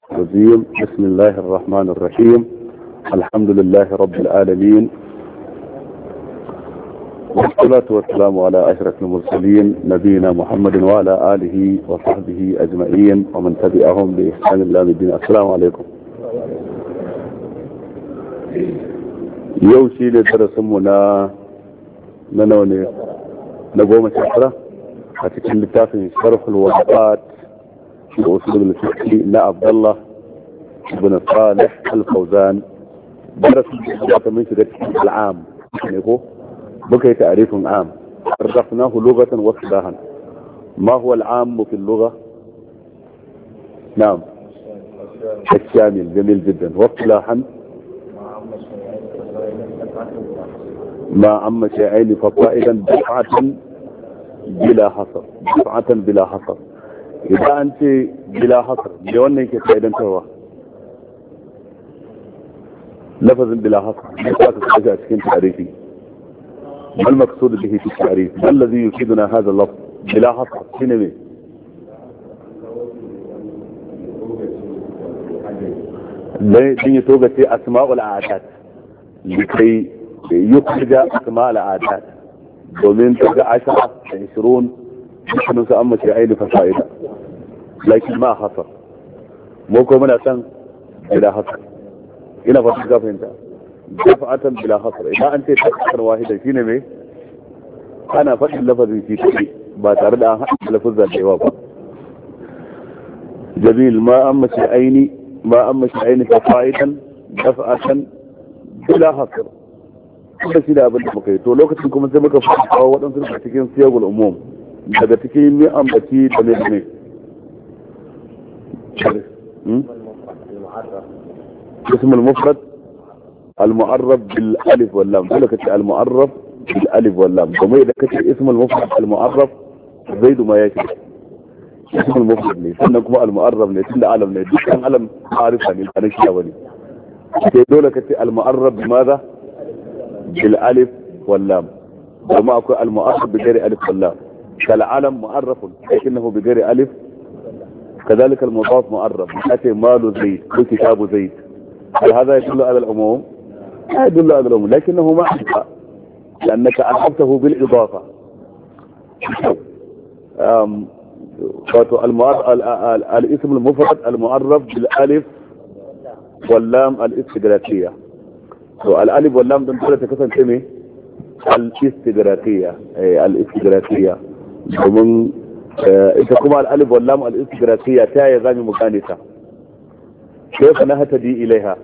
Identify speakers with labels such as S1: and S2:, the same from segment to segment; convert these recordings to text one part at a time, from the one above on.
S1: الرجيم. بسم الله الرحمن الرحيم. الحمد لله رب العالمين، والصلاة والسلام على أشرف المرسلين نبينا محمد وعلى آله وصحبه أجمعين ومن تبعهم بإحسان الله الدين. السلام عليكم. يوشي لدرسمنا ننوني نقوم شكرا أتكلم لتافي شرح الوضعات وأسلوب الفقهي لعبد الله بن صالح الفوزان. درس من شدة العام بقي تعريف عام عرفناه لغة واصطلاحا. ما هو العام في اللغة؟ نعم الشامل. جميل جدا. واصطلاحا ما عم شيئين فصائدا دفعة بلا حصر. دفعة بلا حصر. إذا أنت بلا حصر لأنك سيدا تهوى لفظ بلا حصر لا تتحاجة أشكين تعريفي. ما المقصود به في التعريف؟ ما الذي يفيدنا هذا اللفظ بلا حصر؟ شنو ليه توجد أسماء الأعداد لكي يخرج أسماء الأعداد ومن تلقى 10 20 نحن سأما شيئين فصائدا لكن ما حصر. موكو من أسان بلا حصر. هنا فتلقى فهمت دفعة بلا حصر. إذا أنت تفكر واحدا شنو مي أنا فكر لفظي في تقي باتارد أحد لفظ الجواب. جميل. ما أما شيئين فصائدا دفعة بلا حصر. kuma shi da abin da muka yi to lokacin kuma sai muka fara kawo waɗansu daga cikin siyagul umum daga cikin mai ambaci da mai اسم المفرد المعرف بالالف واللام. دول كتير المعرف بالالف واللام. وما اذا كتير اسم المفرد المعرف زيد ما يكفي اسم المفرد لي سنكم المعرف لي سن علم لي كان علم عارفه لي انا كده ولي دول كتير المعرف بماذا؟ بالالف واللام. وما اكو المعرف بغير الف واللام كالعلم معرف لكنه بغير الف. كذلك المضاف معرف اتي مال زيد وكتاب زيد. هل هذا يدل على العموم؟ لا يدل على العموم لكنه معرفة لانك عرفته بالاضافه. الاسم المفرد المعرف بالالف واللام الاستغراقيه. الالف واللام دول تكسن كمي الاستغراقيه. الاستغراقيه ومن ita kuma al'alif wallam al-istigraqiyya ta ya zami mukanita kayfa nahtadi ilaiha.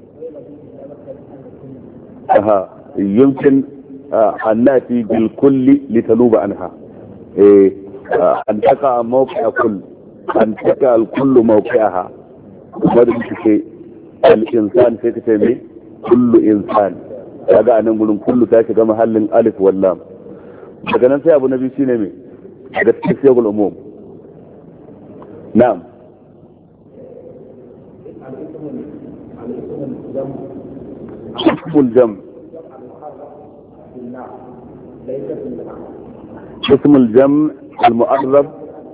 S1: يمكن أن نأتي بالكل لتنوب عنها. أن تقع موقع كل أن تقع الكل موقعها. ماذا بشيء الإنسان في كتابه كل إنسان هذا أنا نقول كل تأتي كما هل الألف واللام. فكان نسي أبو نبي سينمي هذا تسيغ الأموم. نعم اسم الجمع. اسم الجمع المعرف.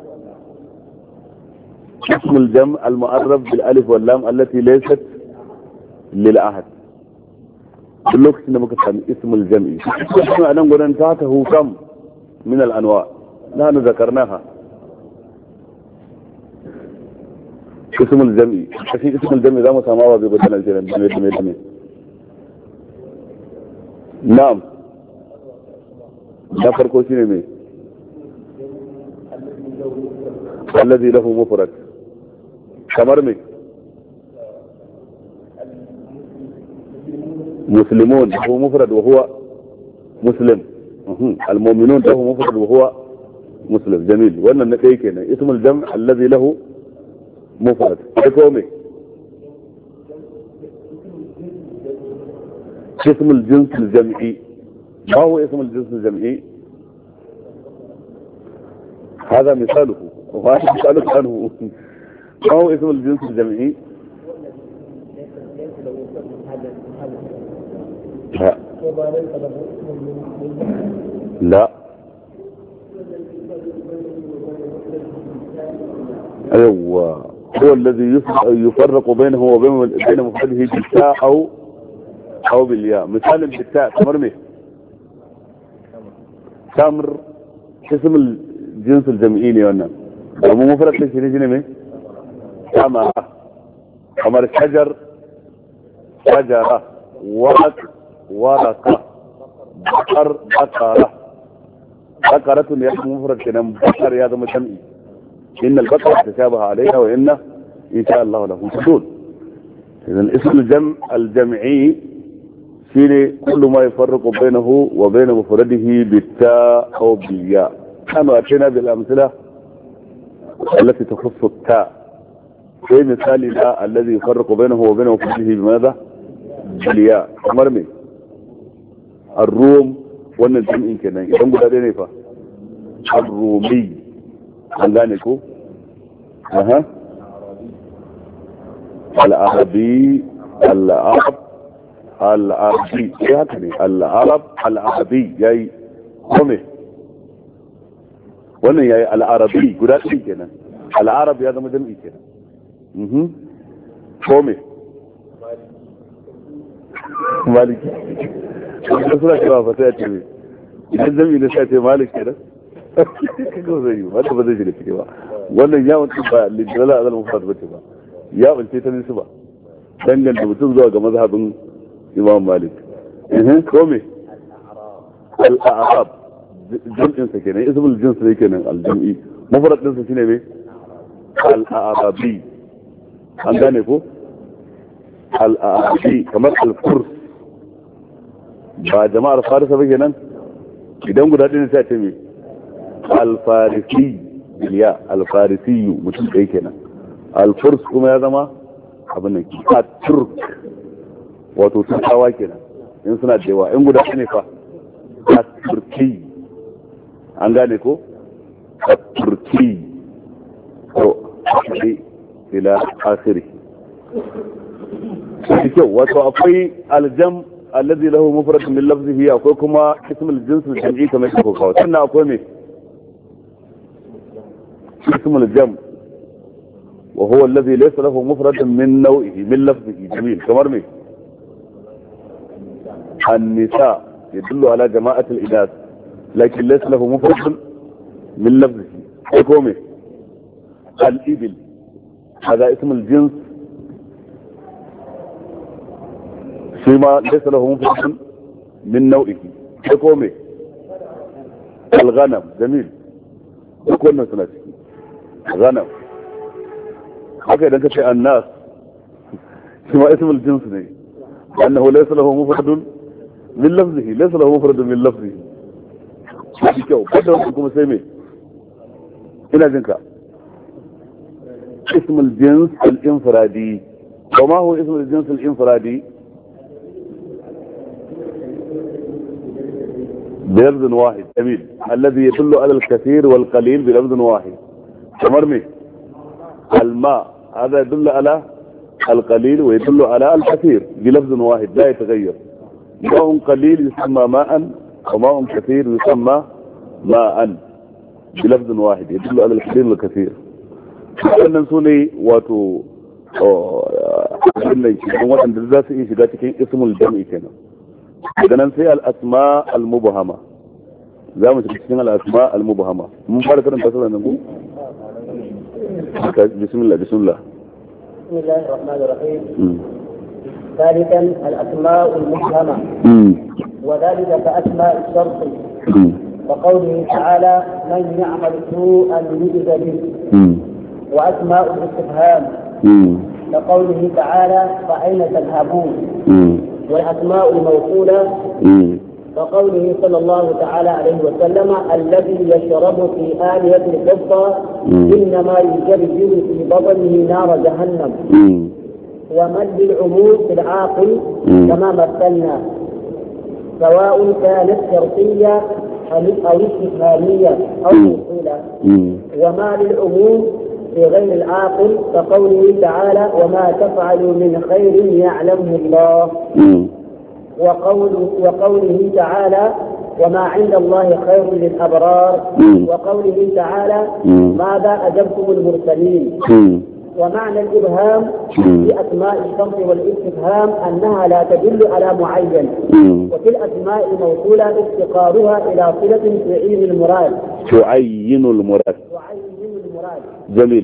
S1: اسم الجمع المعرف بالالف واللام التي ليست للعهد. باللوكس انما كتب اسم الجمع انا نقول انتهته كم من الانواع نحن ذكرناها. اسم الجمع في اسم الجمع ذا مسامعه ببدل الجمع. نعم ده فرقه شنو مي الذي له مفرد كمر مي مسلمون هو مفرد وهو مسلم. المؤمنون له مفرد وهو مسلم. جميل. وانا نتاي كده اسم الجمع الذي له مفرد كومي اسم الجنس الجمعي. ما هو اسم الجنس الجمعي؟ هذا مثاله وهذا مثالك عنه. ما هو اسم الجنس الجمعي؟ لا ايوه هو الذي يفرق بينه وبين مفرده بالتاء أو بالياء. مثال بالتاء تمر مه تمر اسم الجنس الجمعيني وانا ومو مفرد ليش نجي مه تمر تمر شجر شجرة ورق ورقة بقر بقرة بقرة يا مفرد كنا بقر يا ذا جمعي إن البقرة تشابه عليها وإن إن شاء الله له حدود. إذن اسم الجمعي فيه كل ما يفرق بينه وبين مفرده بالتاء أو بالياء. كما أتينا بالأمثلة التي تخص التاء في مثال لا الذي يفرق بينه وبين مفرده بماذا؟ بالياء. مرمي الروم وأن الجمعي كنا يقوم بهذين الرومي عندانكو العربي العرب العربي ايه هكذا العرب العربي جاي قومي wannan yayi al-arabi guda ɗaya kenan al-arab ya zama jami'i kenan kome maliki wanda suna cewa fata ya ce idan jami'i ne sai ce malik kenan kaga zai yi wanda ba zai shiga ciki ba wannan ya wuce ba lidala azal mufrad bace ba ya wuce ta nisu ba danganta mutum zuwa ga mazhabin imam malik kome al-a'rab jam'in sa kenan ismul jins ne kenan al-jam'i mufrad din sa shine me al-a'rabi an gane ko al-a'rabi kamar al-furs ba jama'ar farisa ba kenan idan guda ɗin sai ce me al-farisi biliya al-farisi mutum ɗaya kenan al-furs kuma ya zama abin nan a turk wato turkawa kenan in suna da yawa in guda ne fa a turki an gane ko a turki ko ila akhiri shi kyau wato akwai aljam alladhi lahu mufrad min lafzihi akwai kuma ism al-jins al-jam'i kamar ko kawo sannan akwai me اسم الجمع وهو الذي ليس له مفرد من نوعه من لفظه جميل كمرمي النساء يدل على جماعة الإناث لكن ليس له مفرد من لفظه كومي الإبل هذا اسم الجنس فيما ليس له مفرد من نوعه كومي الغنم جميل كلنا ثلاثة غنم haka idan ka ce annas shi ma ismul jins ne annahu laysa lahu mufradun min lafzihi laysa lahu mufradun min lafzihi shi kyau kada wannan kuma sai me ina jin ka ismul jins al-infradi wa ma huwa ismul jins al-infradi بلفظ واحد جميل الذي يدل على الكثير والقليل بلفظ واحد تمرمي الماء هذا يدل على القليل ويدل على الكثير بلفظ واحد لا يتغير ماء قليل يسمى ماء وماء كثير يسمى ماء بلفظ واحد يدل على الكثير والكثير wannan su ne wato abin waɗanda za su iya shiga cikin ismul jam'i kenan daga nan sai al-asma al-mubhama za mu shiga cikin al-asma al-mubhama mun fara karanta sunan nan ko بسم الله بسم الله
S2: بسم الله الرحمن الرحيم ثالثا الأسماء المبهمة وذلك كأسماء الشرط وقوله تعالى من يعمل سوءا يجز به وأسماء الاستفهام كقوله تعالى فأين تذهبون والأسماء الموصولة وقوله صلى الله تعالى عليه وسلم الذي يشرب في آلية الفضة إنما يجرجر في بطنه نار جهنم ومد العموم في العاقل كما مثلنا سواء كانت شرطية أو استفهامية أو موصولة وما للعموم في غير العاقل كقوله تعالى وما تفعلوا من خير يعلمه الله وقوله تعالى وما عند الله خير للأبرار وقوله تعالى ماذا أجبتم المرسلين ومعنى الإبهام في أسماء الشرط والاستفهام أنها لا تدل على معين، وفي الأسماء الموصولة افتقارها إلى صلة تعين المراد.
S1: تعين المراد. جميل.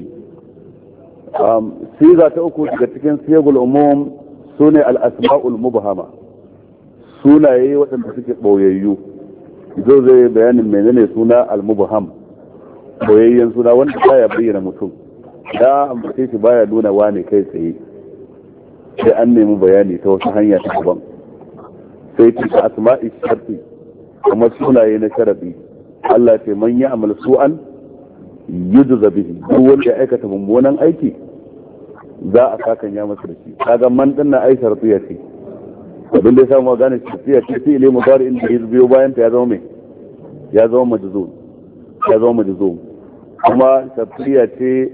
S1: صيغة أخرى تكون صيغ العموم سنة الأسماء المبهمة، سنة أي وقت تسكت بوييو زي بيان المنين سنة المبهم بويين سنة وانت لا يبين متون da ambace shi baya nuna wane kai tsaye sai an nemi bayani ta wata hanya ta daban. sai ce asma'i sharti kuma sunaye na sharadi Allah ce man ya amal su'an yujza bihi, duk wanda ya aikata mummunan aiki za a sakan ya masa da shi. kaga man din na ai shartiya ce, abin da ya samu gane shartiya ce sai ile mudari inda ya biyo bayan ta ya zama mai ya zama majzum kuma shartiya ce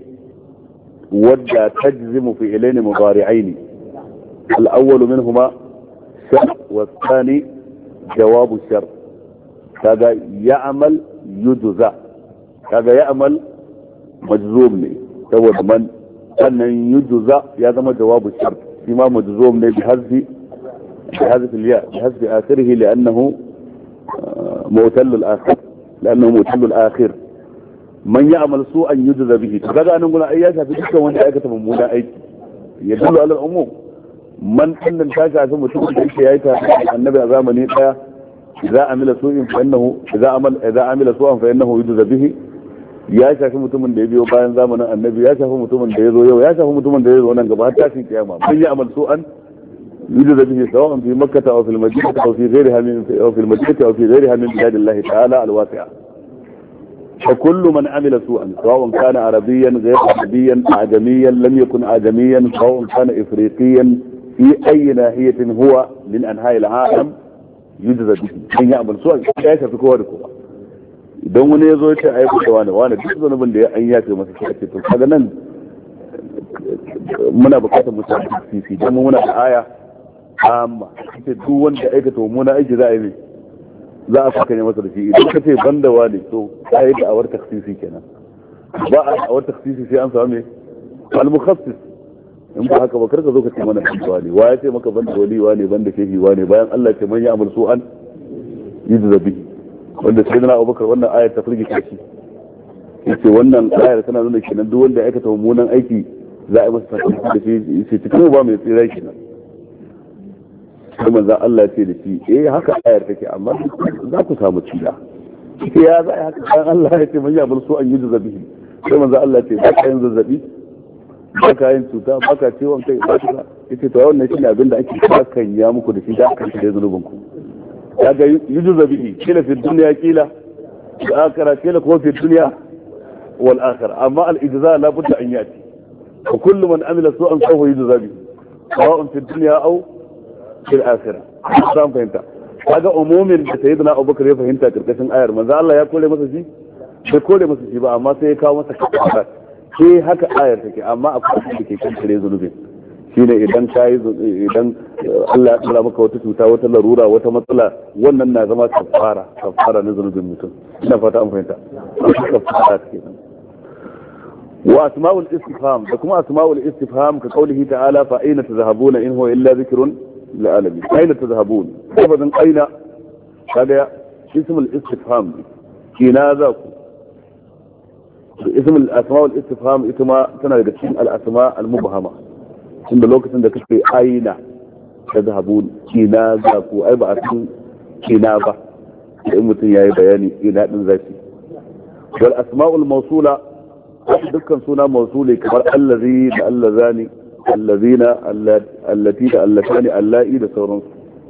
S1: ودى تجزم في إلين مضارعين، الأول منهما شر والثاني جواب الشر. كذا يعمل يجزى، كذا يعمل مجزوم لي سوى من أن يجزى يعمل جواب الشر فيما مجزوم لي بحذف الياء بحذف آخره لأنه معتل الآخر. من يعمل سوءا يجزى به. kaga anan guna ai ya shafi dukkan wanda ya aikata mummunan aiki, ya dullu alal umum. man annan ta shafi mutum da yake yayi ta annabi a zamani daya idza amila su'in fa innahu idza amila su'an fa innahu yujza bihi, ya shafi mutumin da ya biyo bayan zamanin annabi, ya shafi mutumin da ya zo yau, ya shafi mutumin da ya zo nan gaba har tashin kiyama. man ya'mal su'an yujza bihi sawa'an fi makkah aw fil madinah aw fi ghayriha min biladillahi ta'ala al-wasi'a. فكل من عمل سوءا سواء كان عربيا غير عربيا أعجميا لم يكن أعجميا سواء كان إفريقيا في أي ناحية هو من أنحاء العالم يجزى به. من يعمل سوءا ya shafi kowa da kowa. idan wani ya zo ya ce ai kuka wani duk zanubin da ya an yafe masa shi ake to kaga nan muna bukatar mu samu sisi dan muna da aya amma kace duk wanda aikata mummuna aiki za a yi za a saka ne masa da shi. idan ka ce banda wani to kai da awar taksisi kenan, ba a awar taksisi sai an samu al-mukhassis. in ba haka ba karka zo ka ce mana banda wani, wa ya ce maka banda wali wani banda shehi wani, bayan Allah ce man ya amal su'an yujza bihi. wanda sai na Abubakar wannan ayar ta furgi kashi yace wannan ayar tana nuna kenan duk wanda ya aikata mummunan aiki za a yi masa taksisi da shi, sai cikin ba mai tsira kenan. sai manzan Allah ce da shi haka ayar take amma za ku samu cida. ya za a haka bayan Allah ya ce man ya bar su an yi zazzabi. sai manzan Allah ce ba ka yin zazzabi, ba ka yin cuta, ba ka ciwon kai, ba ka yace to wannan shine abin da ake kakan ya muku da shi da aka shirye zunubin ku. kaga yi zazzabi kila fi dunya kila da akara kila ko fi dunya wal akhir, amma al ijza la budda an yati. wa kullu man amila su'an sawfa yujza bihi sawa'un fi dunya aw fil akhirah. san fahimta kaga umumin da sayyidina Abubakar ya fahimta karkashin ayar manzo Allah ya kore masa shi bai kore masa shi ba, amma sai ya kawo masa kafara. sai haka ayar take, amma akwai da ke kan kare zunubin shine idan Allah ya tsara maka wata cuta, wata larura, wata matsala, wannan na zama kafara na zunubin mutum. ina fata an fahimta kafara kenan. wa asma'ul istifham da kuma asma'ul istifham ka qawlihi ta'ala fa aina tadhhabuna in huwa illa dhikrun للعالمين. أين تذهبون؟ أبدا أين؟ هذا اسم الاستفهام. كنا ذاكو اسم الأسماء والاستفهام اسمها تنادى الأسماء المبهمة. عند الوقت عندك في أين تذهبون؟ كنا ذاكو أي بقى كنابة لأمتي يا بياني إلى ذاتي. والأسماء الموصولة دكان سنة موصولة كما الذي اللذان الذين التي اللتان اللائي da sauransu.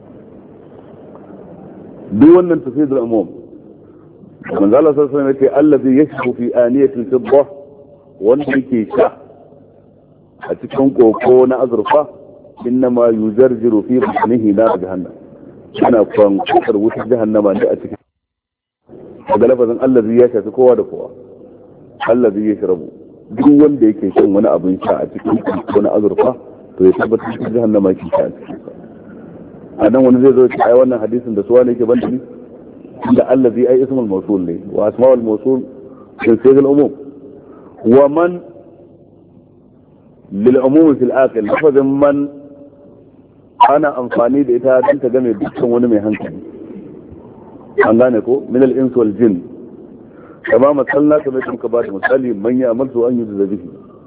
S1: duk wannan tafsir al-umum. manzo Allah sallallahu alaihi wasallam yace allazi yashbu fi aniyati al-fidda, wanda yake sha a cikin koko na azurfa, innama yujarjiru fi batnihi nar jahannam, ana kwankar wutar jahannama ne a cikin. daga lafazin allazi ya shafi kowa da kowa. allazi yashrabu, duk wanda yake shan wani abin sha a cikin wani azurfa to ya tabbatar da jahannama ke sha a cikin sa. a nan wani zai zo ce ai wannan hadisin da suwa ne yake banda ni, inda allazi ai ismul mawsul ne wa asma'ul mawsul fil sigal umum. wa man للعموم في الآخر لفظ من أنا أنفاني بإتها أنت جميع بكم ونمي هنكم أنغانيكو من الإنس والجن كما مثلنا كما يتم كبار مثالي من يأمل أن يجز به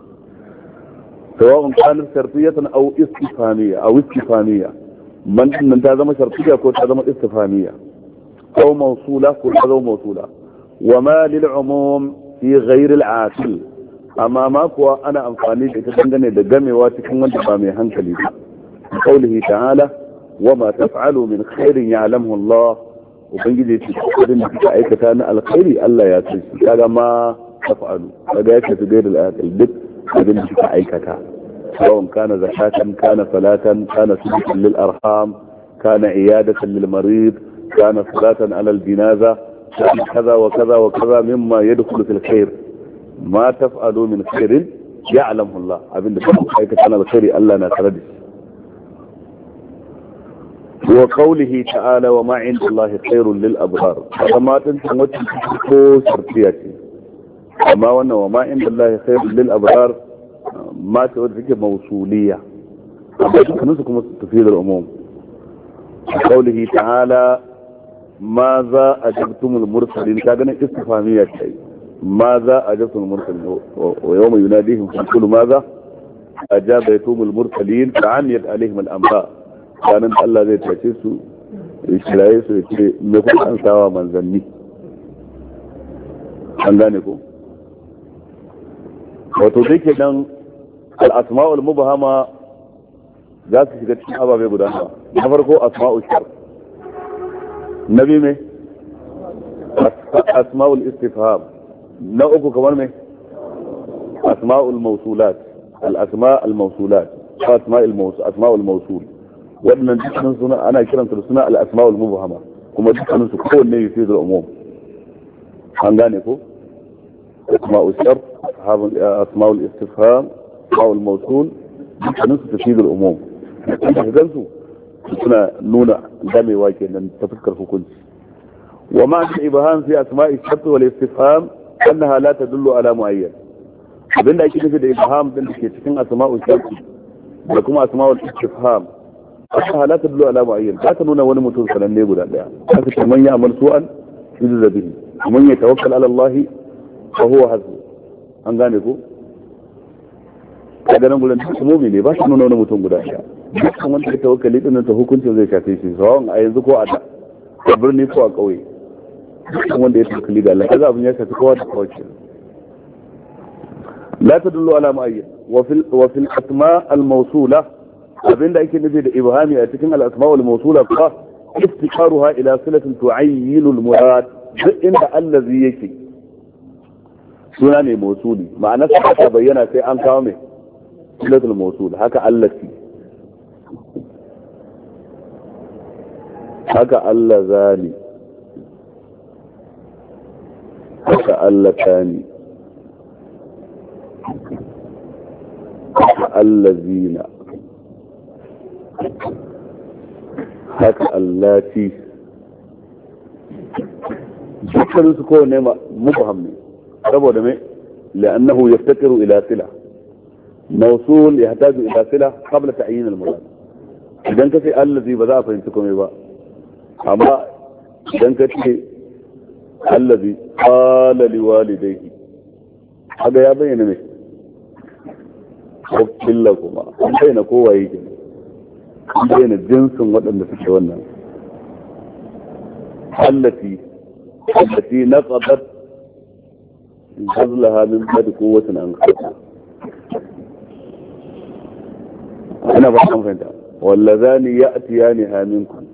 S1: سواء كانت شرطية أو استفهامية من أن تازم شرطية أو تازم استفهامية أو موصولة أو موصولة وما للعموم في غير العاقل أما ما كوا أنا أنفاني بإتدنغني دقمي واتكم وانتبامي هنكلي قوله تعالى وما تفعلوا من خير يعلمه الله وبنجي تقولين أيك كان الخير ألا ياتي كذا ما تفعلوا هذا يكفي غير العاقل دك بنجي أيك كان سواء كان زكاة كان صلاة كان صدقا للأرحام كان عيادة للمريض كان صلاة على الجنازة كان كذا وكذا وكذا مما يدخل في الخير ما تفعلوا من خير يعلمه الله أبن أيك كان الخير ألا نتردد وقوله تعالى وما عند الله خير للأبرار فما تنسى وتنسى شرطياتي وما عند الله خير للأبرار ما تودرك موصولية نسكم تفيد الأموم قوله تعالى ماذا أجبتم المرسلين كأن استفهامية شيء ماذا أجبتم المرسلين ويوم يناديهم فيقولوا ماذا أجابتم المرسلين فعميت عليهم الأنباء كان الله زي تشيسوا يشلايسوا يشلي مكو أنساوا منزلني أنغانيكم وتذيك أن الأسماء المبهمة ذات شكت أبا بيقودانها نفرقوا أسماء الشر نبي مي أسماء الاستفهام نوعكم كمان مي أسماء الموصولات الأسماء الموصولات أسماء الموصول وأن dukkanin suna ana kiransu da suna al-asma'ul mubhama kuma dukkanin su kowanne yake da umum an gane ko asma'ul shart asma'ul istifham asma'ul mawsul dukkanin su tafi da umum idan su suna nuna gamewa kenan ta fuskar hukunci wa ma'an ibham fi asma'i shart wal istifham annaha la tadullu ala muayyan abinda ake nufi da ibham din da ke cikin asma'ul shart da kuma asma'ul istifham أنها لا تدل على معين لا تنون ونمتون فلن يقول عليها لكن من يعمل سوءا يجزى به ومن يتوكل على الله فهو حسبه an gane ko daga nan gudan mu'mini ne ba shi nuna wani mutum guda ɗaya dukkan wanda ya tawakkali din ta hukuncin zai shafe shi sawan a yanzu ko a da a birni ko a ƙauye dukkan wanda ya tawakkali da Allah kaza abin ya shafi kowa da kowa la tadullu ala mu'ayyan wa fil asma al mawsula abinda ake nufi da ibhami a cikin al-asma wal mawsula fa iftiqaruha ila silatin tu'ayyin al-murad duk inda allazi yake suna ne mawsuli ma'ana ta bayyana sai an kawo mai silatul mawsul haka allati haka allazani haka allatani haka allazina haka allati dukkan su kowane mubham ne saboda me لأنه يفتقر إلى صلة موصول يحتاج إلى صلة قبل تعيين المراد إذا كنت الذي بدأ فهمتكم إيه أما إذا كنت الذي قال لوالديه هذا يبين مش أقول لكما بين قوة يجي بين الجنس وأن تشوفنا التي نقضت غزلها من بعد قوة أنقذها أنا بحكم فهمتها واللذان يأتيانها منكم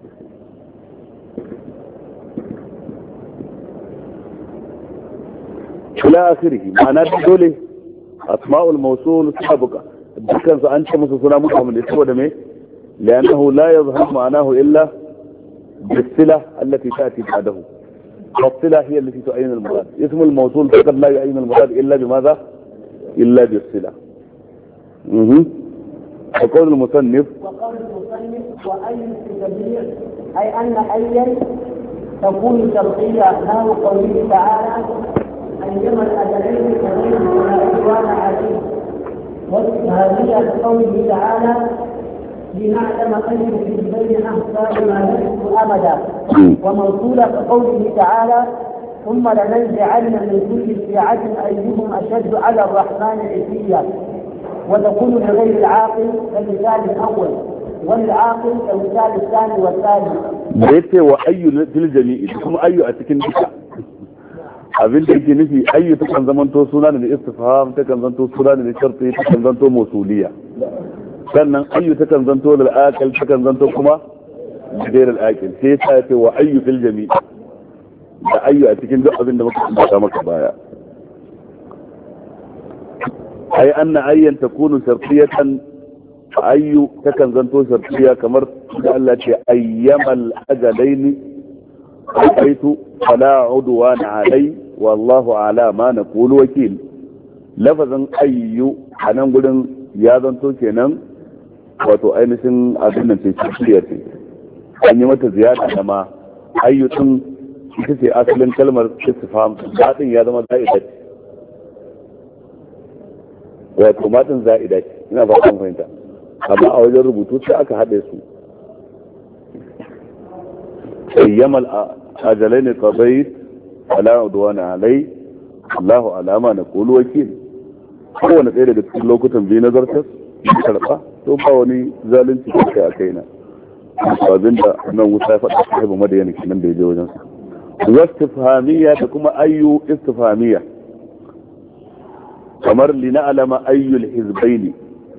S1: إلى آخره معنى دولة أسماء الموصول سابقة كان أنت مصصنا مفهم الاسم ودمه لأنه لا يظهر معناه إلا بالصلة التي تأتي بعده والصلة هي التي تعين المراد اسم الموصول فقط لا يعين المراد إلا بماذا إلا بالصلة وقول المصنف
S2: وأي في الجميع أي أن أيا تكون شرطية نحو قوله تعالى أيما الأجلين كريم ولا عدوان عليه والإسهامية لقوله تعالى لنعلم أي الحزبين أحصى لما لبثوا أمدا، وموصولة كقوله تعالى ثم لننزعن من كل شيعة أيهم أشد على الرحمن عتيا، وتكون لغير العاقل كالمثال الأول والعاقل كالمثال الثاني والثالث.
S1: بيت وأي في الجميع ثم أي أتكن بك abin da yake nufi ayyu takan zamanto suna ne istifham, takan zanto suna ne sharti, takan zanto mausuliya. sannan ayyu takan zanto lil aqil, takan zanto kuma ghayr al aqil. sai ya ce wa ayyu fil jami' da ayyu a cikin duk abin da muka ambata maka baya. ai anna ayyan takunu shartiyatan, ayyu takan zanto shartiya kamar da Allah ce ayyamal ajalaini aitu fala udwana alai wallahu ala ma naqulu wakil. lafazin ayyu anan gurin ya zanto kenan wato ainihin abin nan ce shartiya ce, an yi mata ziyada da ma ayyu din ita ce asalin kalmar istifham, dadin ya zama za'ida ce, wato matin za'ida ce, ina ba kan fahimta. amma a wajen rubutu sai aka haɗe su. ayyamal ajalaini qadayt ala udwana alai Allahu alama na qulu wakil. kowane ɗaya daga cikin lokutan biyu na zartas ya karɓa, to ba wani zalunci da kai a kaina. abin da nan wuta ya faɗa sahibu madayana kenan da ya je wajen sa. wastifhamiyya da kuma ayyu istifhamiyya kamar lina'lama ayyul hizbaini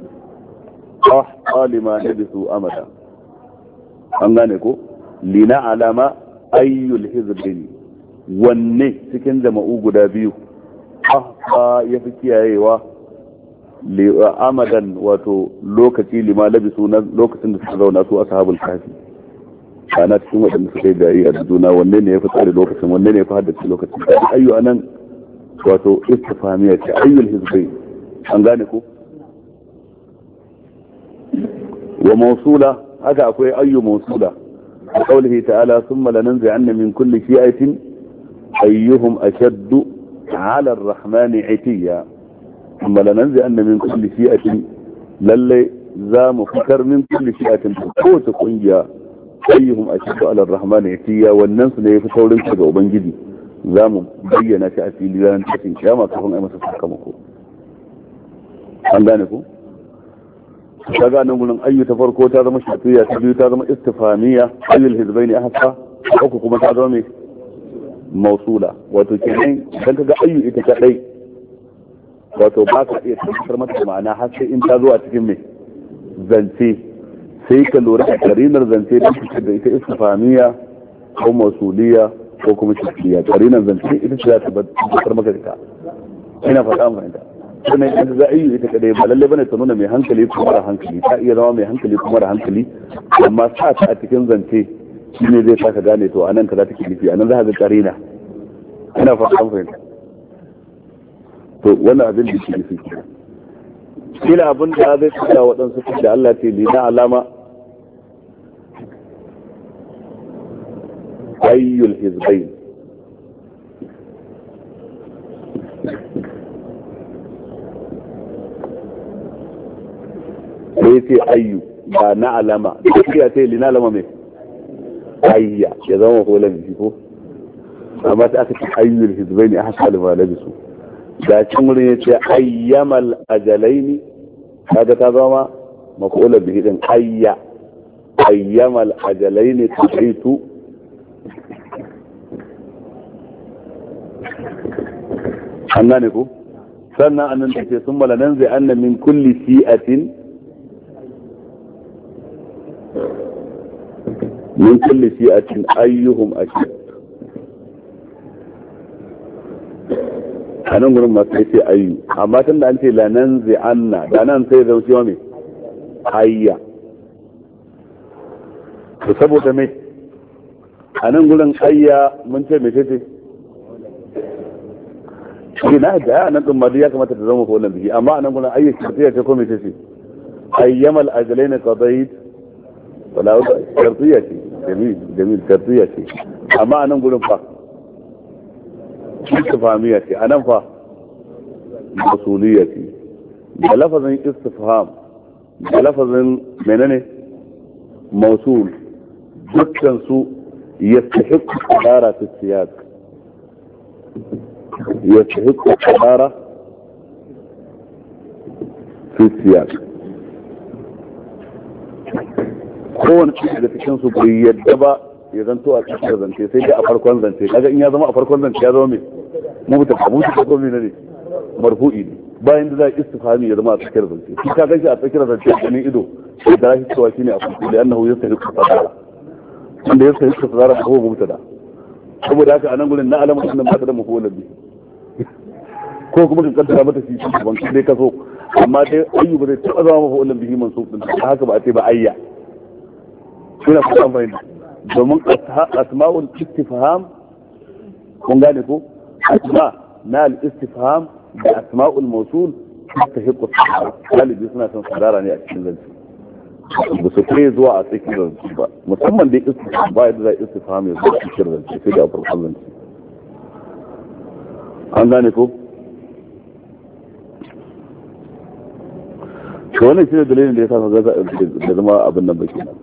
S1: ahqa lima labisu amada. an gane ko lina'lama ayyul hizbaini, wanne cikin jama'u guda biyu ahqa yafi kiyayewa amadan wato lokaci lima labisu na lokacin da suka zauna su ashabul kafi. ana cikin wadanda suka yi gari a juna, wanne ne yafi tsare lokacin, wanne ne yafi haddace lokacin. ayyu anan wato istifhamiya ce, ayyul hizbaini. an gane ko wa mawsula haka akwai ayyu mawsula a qawlihi ta'ala thumma lananzi'anna min kulli shi'atin ayyuhum ashaddu 'ala ar-rahmani 'itiya. thumma lananzi'anna min kulli shi'atin, lalle za mu fitar min kulli shi'atin kowace kungiya ayyuhum ashaddu 'ala ar-rahmani 'itiya, wannan su ne yafi saurin ga ubangiji. za mu bayyana shi a fili ranar tashin kiyama kafin ai masa sakamako. an gane ku kaga nan gurin ayyu ta farko ta zama shafiya, ta biyu ta zama istifhamiya, ayyul hizbaini ahsa, uku kuma ta zama mai mausula. wato kenan idan kaga ayyu ita kadai wato ba ka iya tabbatar mata ma'ana har sai in ta zo a cikin mai zance, sai ka lura da karinar zance da take da ita istifhamiya ko mausuliya ko kuma shafiya. karinar zance ita ce za ta tabbatar maka da ita. ina faɗa mu ita sannan idan za a yi ita kadai ba lalle bane ta nuna mai hankali ko mara hankali, ta iya zama mai hankali ko mara hankali, amma sa ta a cikin zance shine zai saka gane to anan kaza take nufi, anan za ka ga karina. ina fata an fahimta. to wannan abin da ke nufi kila abin da zai tsaya waɗansu da Allah ce li na alama ayyul hizbain. sai ce ayyu ba na alama, da ce li na alama mai ayya ya zama ko labi ko, amma ta aka ce ayyul hizbaini ahsa lima labisu. da cin wurin ya ce ayyamal ajalaini, kaga ta zama makulan bihi din ayya ayyamal ajalaini tabitu. an gane ko sannan annan ta ce sun malanan zai anna min kulli shi'atin min kulli shi'atin ayyuhum ashad. a nan gurin masu sai ayyu, amma tun da an ce lanan zai anna da nan sai zau cewa mai ayya. to saboda mai a nan gurin ayya mun ce mai ce shi na da a nan ɗin madu ya kamata ta zama kowane biki, amma a nan gurin ayya shirtiya ce ko mai ce ayyamal ajalai na qadayt wala shirtiya ce jamil shirtiya ce, amma a nan gurin fa istifhamiya ce, anan fa mausuliyya ce. da lafazin istifham da lafazin menene mausul dukkan su yastahiqu qadara fi siyaq yastahiqu qadara fi siyaq kowane cikin da cikin su bai yadda ba ya zanto a cikin zance sai dai a farkon zance kaga in ya zama a farkon zance ya zama mai mutu ko ne marfu'i ne bayan da za a istifhami ya zama a tsakiyar zance shi ka gashi a tsakiyar zance a ganin ido sai da rashi cewa shine a farko da annahu yastahiqu qadara wanda yastahiqu qadara ko mubtada saboda haka anan gurin na alama sunan ba ta da mafulan bi ko kuma kan kaddara mata shi ban dai kaso amma dai ayyuba zai taba zama mafulan bihi mansub din haka ba a ce ba ayya kuna fatan bayyana domin asma'ul istifham kun gane ko asma na al-istifham da asma'ul mawsul tastahiqu sadara galibi suna son sadara ne a cikin zance ba su kai zuwa a cikin zance ba musamman dai istifham ba yadda za istifham ya zuwa a cikin zance sai da a farkon zance an gane ko to wannan shine dalilin da ya sa da zama abin nan baki nan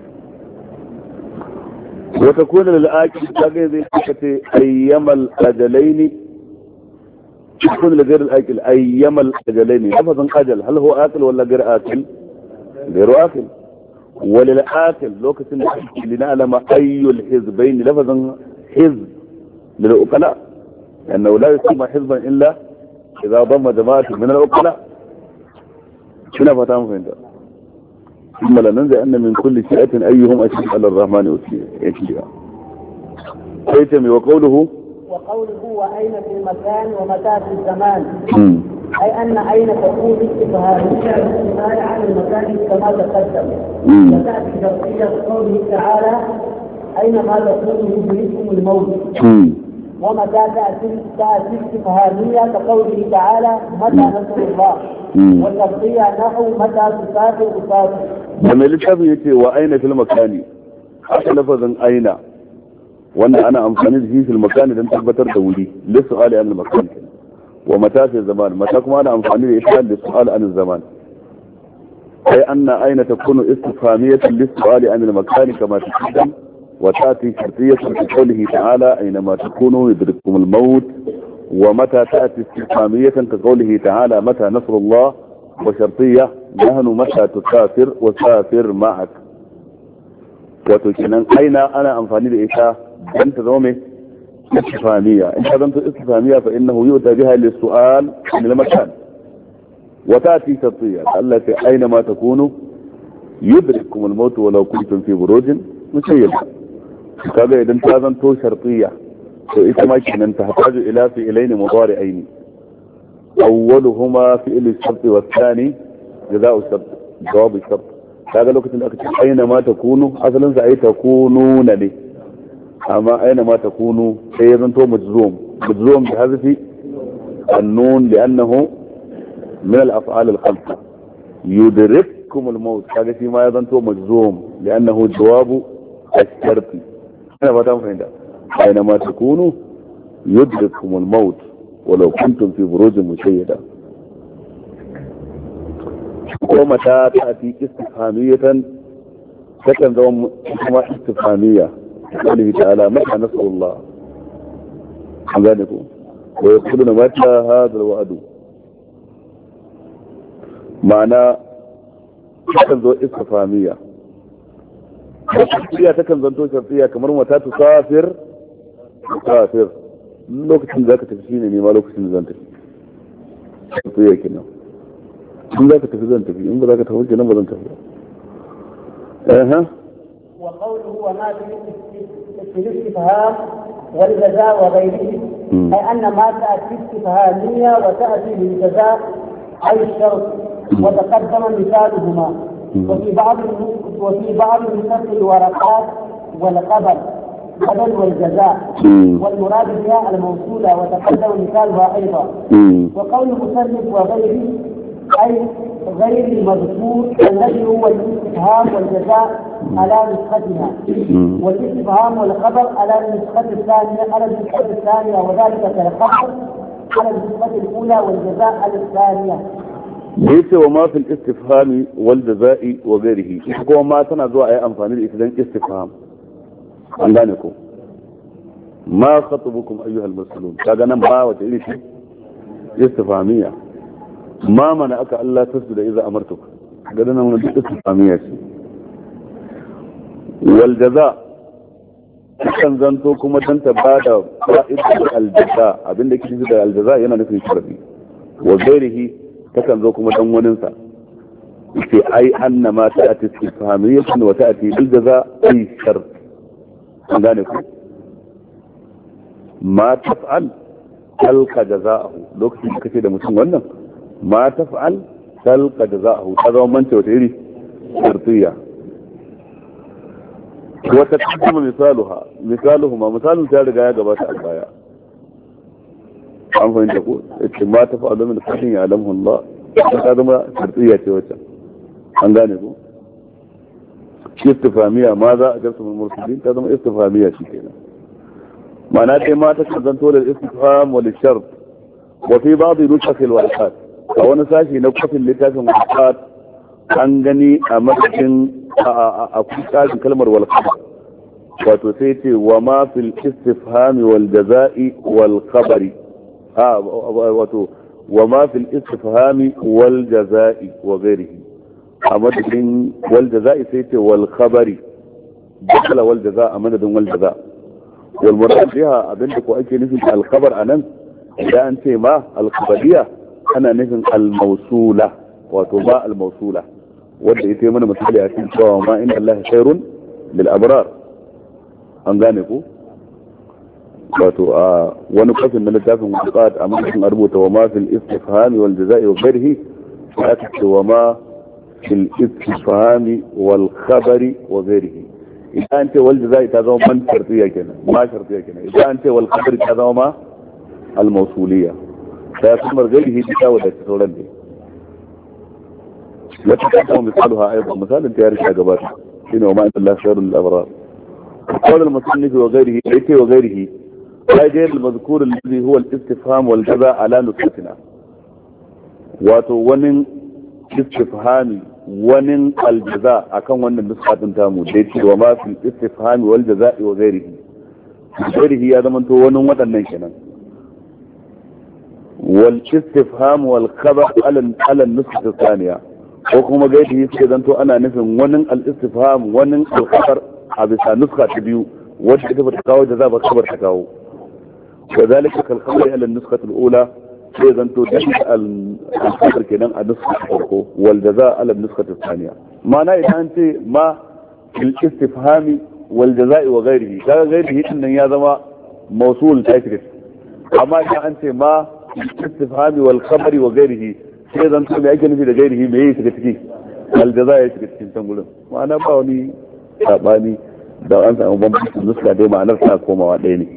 S1: وتكون للآكل تغيظ أيام الأجلين تكون لغير الآكل أيام الأجلين لفظا أجل هل هو آكل ولا غير آكل غير آكل وللآكل لو كسن لنعلم أي الحزبين لفظا حزب للأقلاء لأنه لا يسمى حزبا إلا إذا ضم جماعة من الأقلاء شنو فتام فين ده ثم لننزع أن من كل شيئة أيهم أشد على الرحمن وسيئة أيتم وقوله
S2: وأين في المكان ومتى في الزمان أي أن أين تكون استفهامية بالاستفهام عن المكان كما تقدم وتأتي شرطية قوله تعالى أينما تكونوا يدرككم الموت ومتى تأتي استفهامية كقوله تعالى متى نصر الله والشرطية نحو متى تسافر أسافر.
S1: لما للكتاب يأتي وأين في المكان حتى لفظا أين وأن أنا أمكاني في المكان لم تثبتر دولي للسؤال عن المكان ومتى في الزمان متى كما أنا أمكاني لإشكال للسؤال عن الزمان أي أن أين تكون استفهامية للسؤال عن المكان كما تقدم وتأتي شرطية في قوله تعالى أينما تكونوا يدرككم الموت ومتى تأتي استفهامية كقوله تعالى متى نصر الله وشرطية نحن متى تسافر وسافر معك وتكنن أين أنا أنفاني لإيشا أنت ذومي استفهامية إن كانت استفهامية فإنه يؤتى بها للسؤال عن المكان وتأتي شرطية التي أينما تكونوا يدرككم الموت ولو كنتم في بروج مشيدة كذا إذا انتظرتوا شرطية فإذا كان تحتاج إلى فعلين مضارعين أولهما فعل الشرط والثاني جزاء الشرط جواب الشرط هذا لو كنت أينما تكونوا أصلا سأي تكونون لي أما أينما تكونوا سيظنتوا مجزوم بحذف النون لأنه من الأفعال الخمسة يدرككم الموت هذا فيما يظنتوا مجزوم لأنه جواب الشرط أنا فتام فهمت أينما تكونوا يدرككم الموت ولو كنتم في بروج مشيدة ومتى تأتي استفهامية تكن ذو استفهامية قوله تعالى متى نصر الله ذلك ويقولون متى هذا الوعد معنى تكن ذو استفهامية شرطية تكن ذو شرطية كمر متى تسافر lokacin da za ka tafi shi ne ma lokacin da zan tafi tafiya kenan in za ka tafi zan tafi in ba za ka tafi kenan ba zan tafi ba
S2: وقوله وما في الاستفهام والجزاء وغيره أي أن ما تأتي استفهامية وتأتي بالجزاء أي الشرط وتقدم مثالهما وفي بعض نسخ الورقات والقبر بدل والجزاء والمراد بها الموصولة وتقدم مثالها أيضا وقول المصنف وغيره أي غير المذكور الذي هو الاستفهام والجزاء على نسختها والاستفهام والخبر على النسخة الثانية وذلك كالخبر على النسخة الأولى والجزاء على الثانية
S1: yace wa ma fil istifhami wal jazai wa ghairihi kuma ma tana zuwa ayi amfani da ita dan istifham an gane ko ma khatabukum ayyuhal mursalun kaga nan ba wata iri ce istifhamiya ma mana aka Allah tasjuda idza amartuk kaga nan wannan istifhamiya ce wal jaza kan zanto kuma dan ta bada fa'idar al jaza abinda kike da al jaza yana nufin sharbi wa ghairihi takan zo kuma dan waninsa في أي أن ما تأتي استفهامية وتأتي بالجزاء أي شرط ذلك ما تفعل تلقى جزاءه لو كثير مسلم ما تفعل تلقى جزاءه هذا من توتيري شرطية وتقدم مثالهما مثال ذلك يا جماعة البايع عم فين تقول ما تفعل من خير يعلمه الله هذا ما شرطية توتر an gane ko istifamiya ma za a jarsu mursalin ta zama istifamiya shi kenan ma'ana dai ma ta zanto da istifham wal shart wa fi ba'd nusakh al warqat a wani sashi na kofin littafin warqat an gani a matsayin a kusa kalmar wal khabar wato sai ce wa ma fil istifham wal jazai wal khabari wato wa ma fil istifham wal jazai wa ghairihi a madadin wal jaza'i sai ce wal khabari dakala wal jaza a madadin wal jaza wal murad biha abinda ko ake nufin al khabar anan idan an ce ma al khabariya ana nufin al mawsula wato ba al mawsula wanda yake mana misali a cikin cewa ma inna Allah khairun lil abrar an gane ko wato a wani kafin na littafin wuqat a madadin rubuta wa ma fil istifham wal jaza'i wa ghairihi aka ce wa ma في الاستفهام والخبر وغيره إذا أنت والجزاء تزوم من شرطية كنا ما شرطية كنا إذا أنت والخبر تزوم الموصولية فيصمر غيره تساوي التسولن دي وتتكلم مثالها أيضا مثال انت يارش عقبات إنه وما أنت الله خير للأبرار قول المصنف وغيره ليس وغيره لا غير المذكور الذي هو الاستفهام والجزاء على نسختنا وتونن istifhami wani aljaza akan wannan nuskatun tamu da yake wa ma fi istifhami wal jaza'i wa ghairihi ya zama to wani waɗannan kenan wal istifham wal khabar ala nuskatu thaniya ko kuma ghairihi sai zanto ana nufin wani al istifham wani al khabar a bisa nuska ta biyu wacce ita ba ta kawo jaza ba khabar ta kawo kazalika kal khabar ala nuskatu al ula sai zanto da al-khabar kenan a nuskar farko wal jaza ala nuskar thaniya ma'ana idan ce ma fil istifhami wal jaza'i wa ghairihi kaga ghairihi din nan ya zama mawsul takrif amma idan an ce ma fil istifhami wal khabari wa ghairihi sai zanto me ake nufi da ghairihi me yake shiga ciki al jaza ya shiga cikin can gurin ma'ana ba wani sabani da an samu bambancin nuska dai ma'anar ta komawa ɗaya ne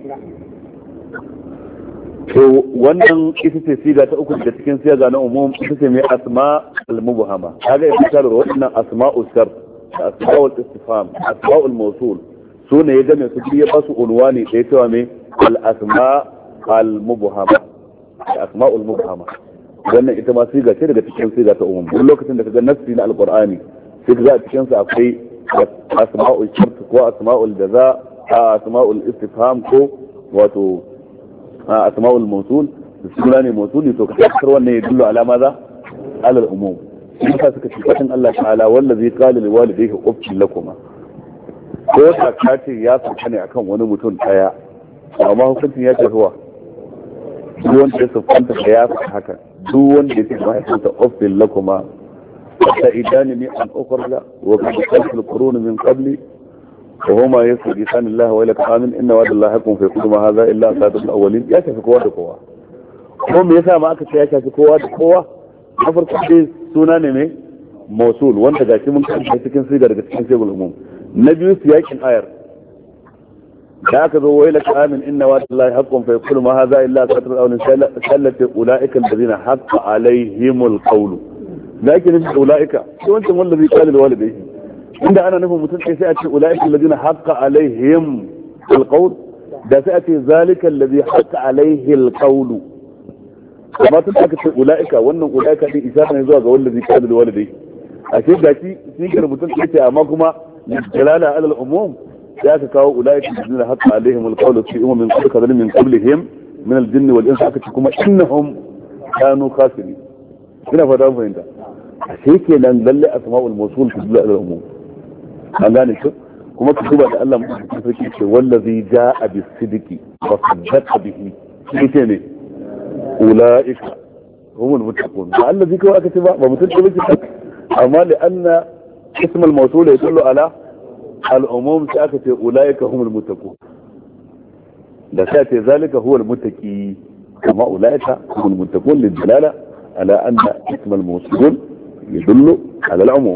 S1: to wannan ita ce siga ta uku da cikin siga na umum ita ce mai asma al-mubhama kaga ita ta ruwa wannan asma'ul shart asma'ul istifham asma'ul mawsul sune ya game su ya ba su unwani da cewa mai al-asma al-mubhama asma'ul mubhama wannan ita ma siga ce daga cikin siga ta umum duk lokacin da kaga nassi na al-qur'ani sai kaga a cikin sa akwai asma'ul shart ko asma'ul jaza asma'ul istifham ko wato أسماء الموصول السلاني موصول تكتر وأن يدل على ماذا؟ على العموم كتن الله تعالى والذي قال لوالديه أفل لكما ko da ka ce ya sauka ne akan wani mutum daya amma hukuncin ya ce zuwa duk wanda ya sufanta da ya fi haka duk wanda ya ce mahaifinsa ofin lakuma ta idani ne an ukurla wa kan kalfil qurun min qabli وهما يسجد لسان الله وإلى كامل إن وعد الله حق فيقول ما هذا إلا أساطير الأولين يا شافي قوة قوة هم يسا ما أكثر يا شافي قوة قوة نفر كل سنة موصول وانت جاكي من كان سكن سيجر كتكن سيجر الأموم نبي سياك الآير هكذا وإلى كامل إن وعد الله حق فيقول ما هذا إلا أساطير الأولين سلت أولئك الذين حق عليهم القول لكن أولئك شو أنتم الذي قال الوالدين inda ana nufin mutum sai a ce ulaika alladhina haqqa alaihim alqawl da sai a ce zalika alladhi haqqa alaihi alqawl amma tun aka ce ula'ika wannan ula'ika din isharar ne zuwa ga wallazi kana da walidai a ce gashi sigar mutum ce amma kuma jalala alal umum ya ka kawo ula'ika da haqqa alaihim alqawlu fi ummin qad kadhalika min qablihim min aljinn wal ins aka ce kuma innahum kanu khasirin ina fata mun fahimta a ce kenan lalle asma'ul mawsul tadullu alal umum an gane shi kuma ka duba da Allah mutum sarki ce wallazi ja'a bis sidqi wa saddaqa bihi shi ne ula'ika هم المتقون الذي كما كتب ومتقون أما لأن اسم الموصول يدل على العموم سأكت أولئك هم المتقون لسأتي ذلك هو المتقي كما أولئك هم المتقون للدلالة على أن اسم الموصول يدل على العموم.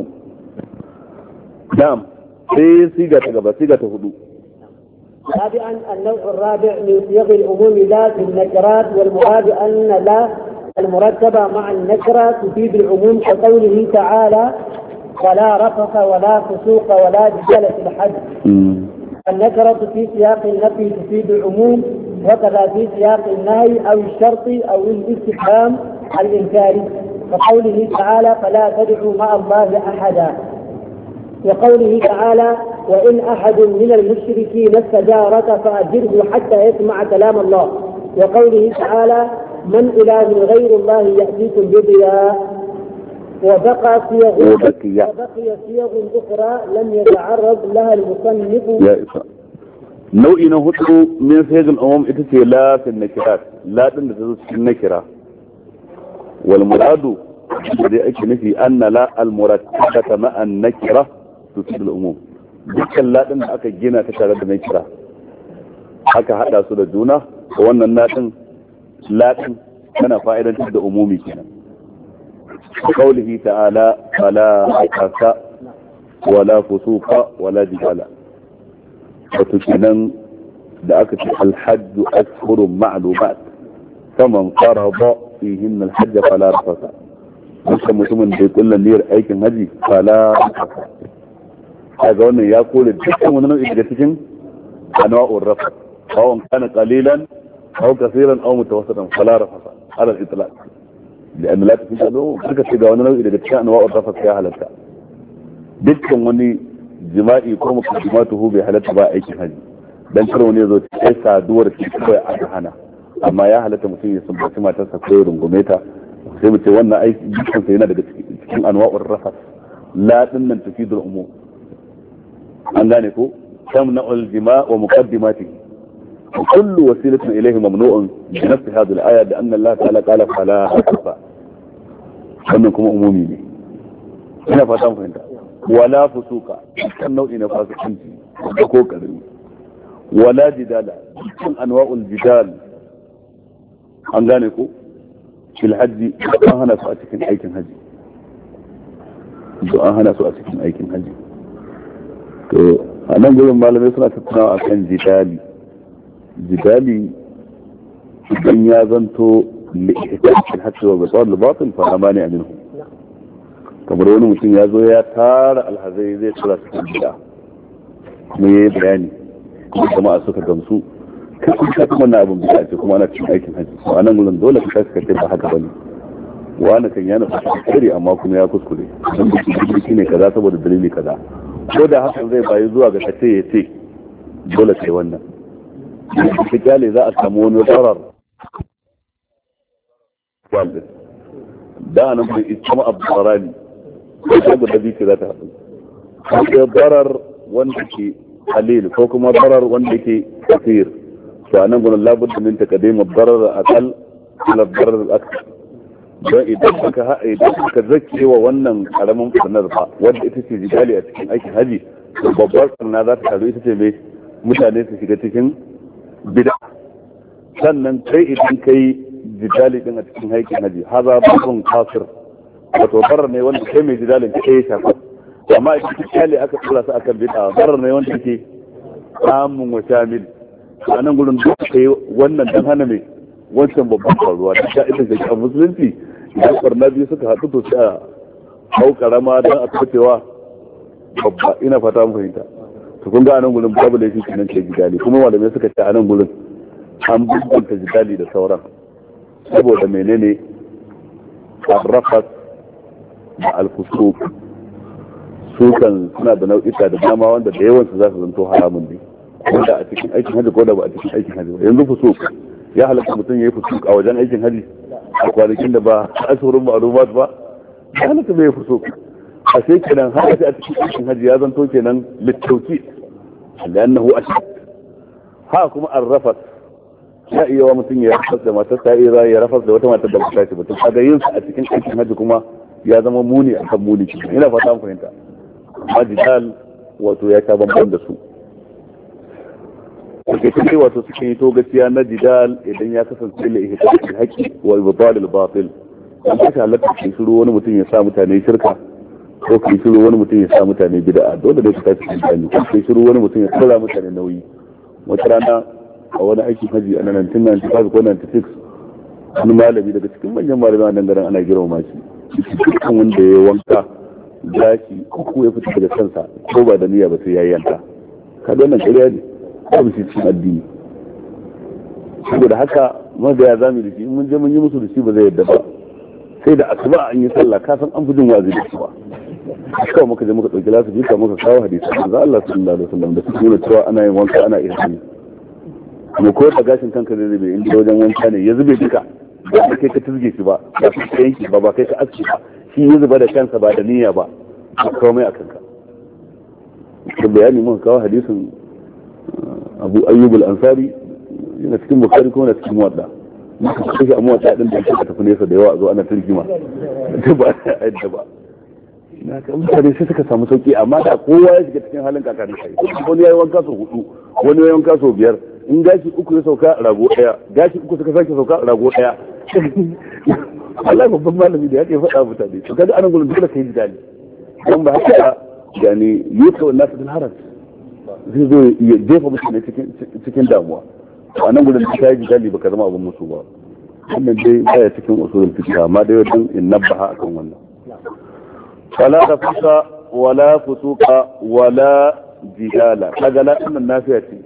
S1: نعم في صيغة هدوء.
S2: رابعا النوع الرابع من صيغ العموم لا في النكرات والمراد أن لا المرتبة مع النكرة تفيد العموم كقوله تعالى ولا رفث ولا فسوق ولا جدال في الحج. النكرة في سياق النفي تفيد العموم وكذا في سياق النهي أو الشرط أو الاستفهام الإنكاري كقوله تعالى فلا تدعوا مع الله أحدا وقوله تعالى وإن أحد من المشركين استجارك فأجره حتى يسمع كلام الله وقوله تعالى من إله غير الله يأتيكم بضياء وبقي صيغ أخرى لم يتعرض لها المصنف.
S1: نوع نهض من صيغ العموم إتتي لا في النكرات لا تنتظر في النكرة والمراد الذي أكن أن لا المرتبة مع النكرة تفيد العموم. dukkan ladin da aka gina ta tare da nakira aka hada su da juna wannan ladin tana fa'idantar da umumi kenan. qawlihi ta'ala fala aqasa wala fusuqa wala jidala wato kenan da aka ce al-hajj ashhurun ma'lumat faman farada fihinna al-hajj fala rafasa dukkan mutumin da ya kulla niyyar aikin haji fala rafasa kaga wannan ya kore dukkan wani nau'i daga cikin anwa'ur rafa sawon kana qalilan aw kaseeran aw mutawassitan fala rafasa ala al-itlaq لأن لا تفيد له كذا كذا وانا نوع إذا كان أنواع الرفث يا هلتا dukkan wani jima'i ko mukadimatuhu bai halatta ba aikin haji dan karo ne zo sai saduwar shi kai aka hana amma ya halatta mutum ya sumbaci matarsa ko rungume ta sai mu ce wannan aiki dukkan sa yana daga cikin anwa'ur rafas la dinnan tufidul umum an gane ko tamna'ul jima' wa muqaddimatihi kullu wasilatin ilayhi mamnu'un bi nafsi hadhihi al-aya da anna Allah ta'ala qala fala haqqa wannan kuma umumi ne ina fatan fahimta wala fusuka kan nau'i na fasikanci ko karimi wala jidala kan anwa'ul jidal an gane ko fil hajji an hana su a cikin aikin haji to an hana su a cikin aikin haji to a nan gurin malamai suna tattaunawa akan jidali idan ya zanto li'ihtajil hatta wa batal batil fa amani minhu kamar wani mutum ya zo ya tara alhazai zai tura su kan gida kuma ya yi bayani kuma jama'a suka gamsu kai ka kuma na abin bida ce kuma ana cikin aikin hajji a nan gudun dole ka tashi ka ba haka bane wani kan yana kuskure amma kuma ya kuskure don da shi ne kaza saboda dalili kaza ko da hakan zai bayi zuwa ga kace ya ce dole kai wannan ta kyale za a samu wani tsarar da nan bai ita abdurrani ko guda biyu za ta haɗu ko darar wanda ke halil ko kuma darar wanda ke kafir to anan gurin labudda min taqdim ad-darar aqal ila ad-darar al-akthar don idan ka zake wa wannan karamin farnar ba wanda ita ce jidali a cikin aikin haji to babbar farna za ta taru ita ce mai mutane su shiga cikin bid'a sannan kai idan kai jidali din a cikin aikin haji haza babun kafir wato darar ne wanda kai mai jidalin ka ya shafa amma idan kyale aka tura su akan bid'a darar ne wanda yake amun wa shamil a nan gurin duk kai wannan dan hana mai wancan babban faruwa da sha'idar da ke musulunci idan barna biyu suka haɗu to sai a hau karama don a kaucewa babba ina fata mu fahimta to kun ga a nan gurin babu laifi kenan ke jidali kuma malamai suka ce a nan gurin an bambanta jidali da sauran saboda menene arrafas da alfusuk su kan suna da nau'ika da dama wanda da yawansu za su zanto haramun ne ko da a cikin aikin haji ko da ba a cikin aikin haji ba. Yanzu fusuk ya halatta mutum ya yi fusuk a wajen aikin haji a kwanakin da ba ashirin ma'lumat ba, ya halatta bai fusuk a sai kenan har a cikin aikin haji ya zanto kenan littauki lannahu ashad. Ha kuma arrafas ya iya wa mutum ya rafas da matarsa, ya rafas da wata matar da ba ta ce mutum kaga yin su a cikin aikin haji kuma ya zama muni a kan muni. Ina fata an fahimta. Amma jidal wato ya sha bambam da su. Suke cikin wato suke yi to gaskiya na jidal idan ya kasance la ihdathil haqqi wa ibtal al batil. Dan ka halatta kai shiru wani mutum ya sa mutane shirka ko kai shiru wani mutum ya sa mutane bid'a, dole ne ka tafi cikin ko kai shiru wani mutum ya tsara mutane nauyi. Wata rana a wani aikin haji a 1995 ko 96 wani malami daga cikin manyan malamai a nan garin ana girmama shi. Dukkan wanda ya wanka gashi uku ya fita daga kansa ko ba da niyya ba sai ya yanka. Kaga wannan ƙarya ne, babu shi cikin addini. Saboda haka magaya za mu da shi, in mun je mun yi musu da shi ba zai yadda ba. Sai da asuba an yi sallah ka san an fi jin wazi da shi ba. Kawai muka je muka ɗauki lasu ka muka kawo hadisi da Allah sallallahu alaihi wasallam da suke nuna cewa ana yin wanka ana ihsani. Mu ko da gashin kanka zai zube inda wajen wanka ne ya zube duka. Ba kai ka tizge shi ba, ba kai ka yanki ba, ba kai ka aski ba, shi ya zuba da kansa ba da niyya ba, a kawo mai a kanka. Da bayani muka kawo hadisin Abu Ayyub al-Ansari yana cikin Bukhari kuma na cikin Muwatta. Muka kashe a Muwatta din da suka tafi nesa da yawa a zo ana turjima. Da ba a yadda ba. Na ka mutane sai suka samu sauki, amma da kowa ya shiga cikin halin kakari kai. Wani ya yi wanka sau 4, wani ya yi wanka sau 5. In gashi uku ya sauka rago daya, gashi uku suka sake sauka rago daya. Allah babban malami da yake faɗa mutane to kaga anan gurin dole kai jidali dan ba haka yani yuka wannan su haram zai zo ya jefa mutane cikin damuwa. Anan gurin kai jidali baka zama abun musu ba. Wannan dai baya cikin usulul fiqh, amma dai wannan in nabaha akan wannan. Fala rafasa wala fusuqa wala jidala, kaga la innan nafiya ce.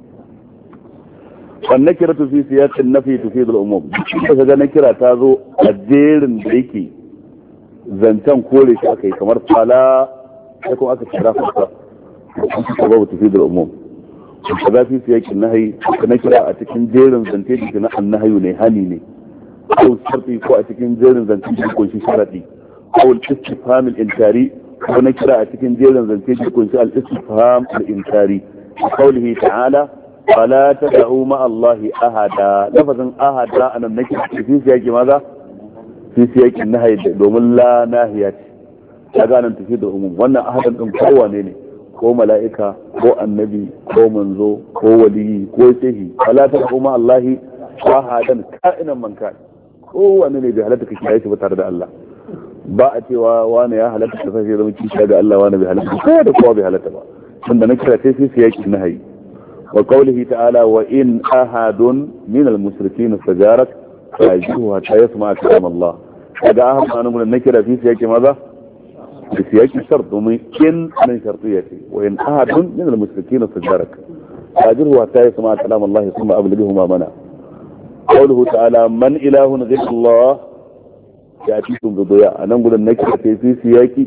S1: والنكرة في سياق النفي تفيد العموم. kaga nakira ta zo a jerin da yake zancen kore shi aka yi kamar fala sai kuma aka kira fasa babu tufid al-umum. kaza fi siyaqin nahyi nakira a cikin jerin zance da na annahyu ne hani ne ko sharti ko a cikin jerin zance da kunshi sharadi ko al-istifham al-inkari ko nakira a cikin jerin zance da kunshi al-istifham al-inkari qawlihi ta'ala فلا تدعوا مع الله أحدا. لفظ أحدا أنا نكر في سياق ماذا؟ في سياق النهي دوم لا ناهيات. هذا أنا تفيد العموم. وأنا أحدا هو نيني هو ملائكة هو النبي هو منزو هو ولي هو شيء. فلا تدعوا مع الله أحدا كائنا من كان. هو نيني بحالتك كيف بترد الله. بأتي وأنا يا حالتك كيف يرمي كيف الله وأنا بحالتك كيف هو بحالتك. عندنا نكر في سياق النهي. وقوله تعالى وإن أحد من المشركين استجارك فأجره حتى يسمع كلام الله. هذا أحد أنا من النكرة في سياق ماذا؟ في سياق الشرط وممكن من شرطيته. وإن أحد من المشركين استجارك فأجره حتى يسمع كلام الله ثم أبلغه ما منع. قوله تعالى من إله غير الله يأتيكم بضياء. أنا أقول النكرة في سياق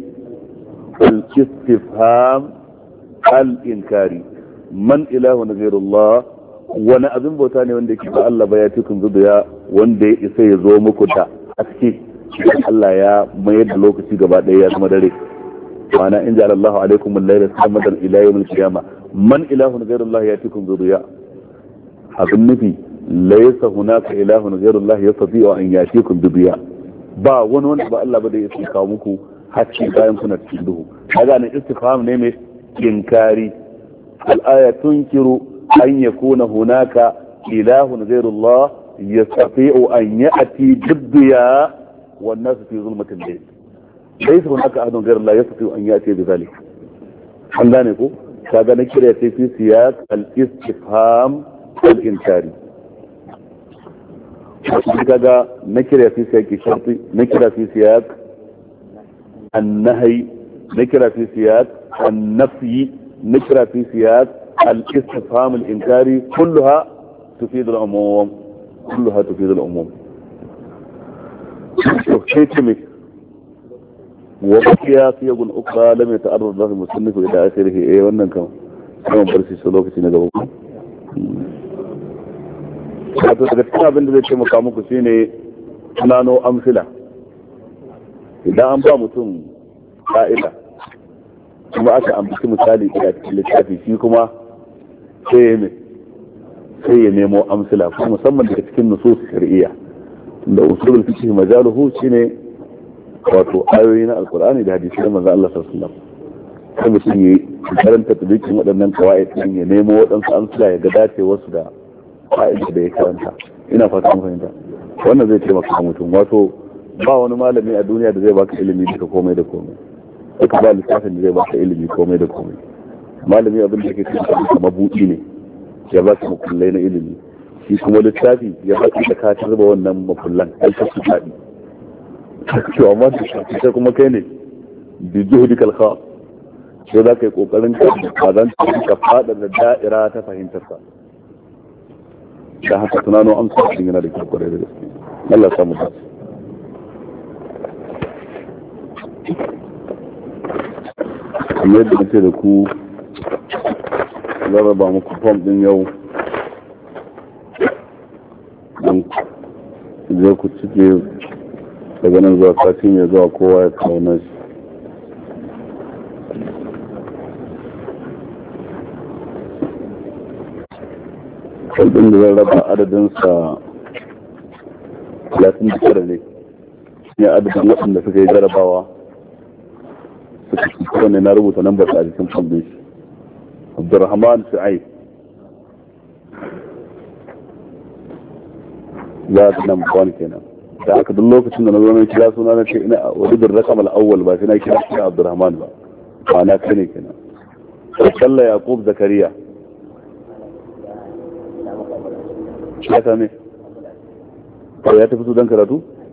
S1: الاستفهام الإنكاري. Man ilahu na gairullah, wani abin bauta ne wanda yake ba Allah ba ya cikin zuciya wanda ya isa ya zo muku da haske. Allah ya mayar da lokaci gaba ɗaya ya zama dare. Ma'ana in ja'ala Allahu alaikum al-layla sarmadan ila yawm al-qiyamah. Man ilahu na gairullah ya cikin zuciya. Abin nufi laysa hunaka ilahu na gairullah yastati'u an yatikum bidiya. Ba wani wanda ba Allah ba da ya kawo muku haske bayan kuna cikin duhu. Kaga nan istifham ne mai inkari. الآية تنكر أن يكون هناك إله غير الله يستطيع أن يأتي بالضياء والناس في ظلمة الليل. ليس هناك أحد غير الله يستطيع أن يأتي بذلك. حمدانكو هذا نكرة في سياق الاستفهام الإنكاري. هذا نكرة في سياق الشرط، نكرة في سياق النهي، نكرة في سياق النفي، نكرة في سياق الاستفهام الإنكاري. كلها تفيد العموم، كلها تفيد العموم. sai ce mai wakiya su yagun ukra lam yata'arrad lahu musannif ila akhirih wannan kan kuma bar shi lokaci na gaba wato daga cikin abin da zai taimaka muku shine tunano amsila idan an ba mutum ka'ida kuma aka ambaci misali a cikin littafi shi kuma sai ya nemo amsila kuma musamman daga cikin nusus shar'iyya da usulul fiqh majaluhu shine wato ayoyi na alqur'ani da hadisi na manzo Allah sallallahu alaihi wasallam sai mutum ya karanta tabikin waɗannan qawaid din ya nemo waɗansu amsila ya ga dacewar su da fa'ida da ya karanta ina fatan fahimta wannan zai taimaka mutum wato ba wani malami a duniya da zai baka ilimi duka komai da komai haka ba littafin da zai baka ilimi komai da komai malami abin da yake cikin kamar buɗi ne ya ba ka makullai na ilimi shi kuma littafi ya ba da ka ta zuba wannan makullan ai ka su faɗi to amma da shi kuma kai ne bi juhudikal kha sai za ka yi kokarin ka zan ka fada da da'ira ta fahimtar ka da haka tunano amsa din yana da kyau kwarai da gaske Allah ya samu dace kamar yadda nake da ku zarraba muku fom din yau don zai ku cike daga nan zuwa sati mai zuwa kowa ya kawo nashi fom din da zan raba adadinsa 39 ne ne adadin waɗanda suka yi jarabawa suka ci kowane na rubuta nambar a jikin fom din shi Abdurrahman Shu'aib ya ta nan bawani kenan da aka duk lokacin da na zo na kira suna na ce ina wadda rakam al-awwal ba sai na kira shi Abdurrahman ba ana kane kenan Salla Yaqub Zakariya ya ta ne ya tafi su dan karatu